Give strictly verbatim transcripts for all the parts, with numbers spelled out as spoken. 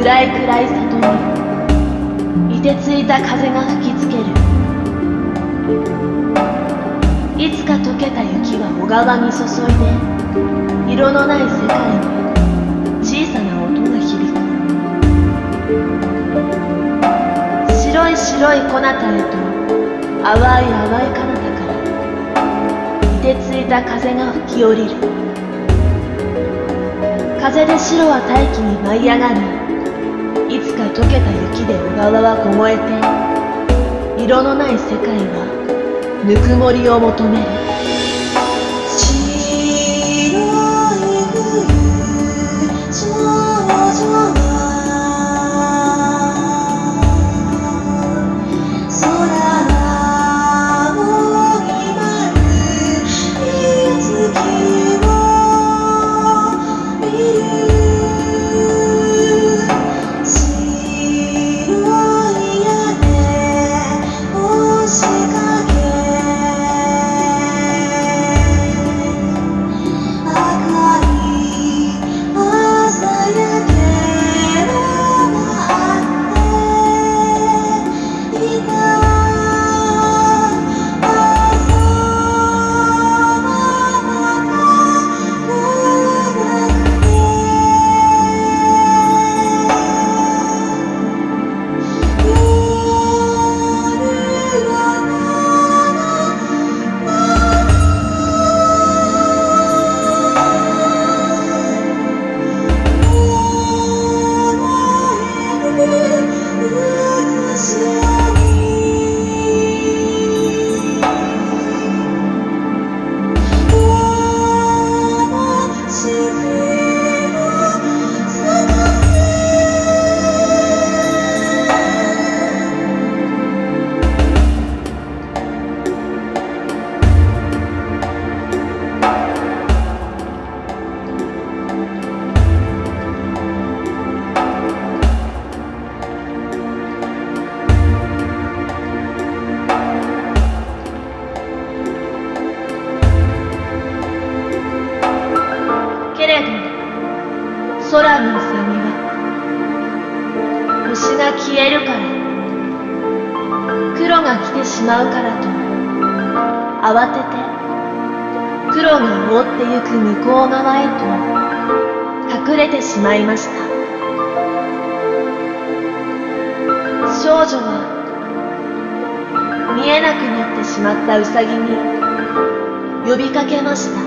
暗い暗い里に凍てついた風が吹きつける。いつか溶けた雪は小川に注いで、色のない世界に小さな音が響く。白い白い彼方へと淡い淡い彼方から凍てついた風が吹き降りる。風で白は大気に舞い上がり、いつか溶けた雪で小川は凍えて、色のない世界はぬくもりを求める。 白い冬少女は空を見舞う月を見る。白い屋根星かけけれど空のセミは星が消えるから、黒が来てしまうからと慌てて黒が覆ってゆく向こう側へと隠れてしまいました。少女は見えなくなってしまったウサギに呼びかけました。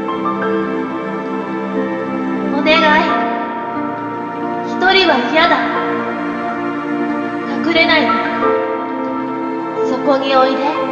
お願い、一人は嫌だ。隠れないで、そこにおいで。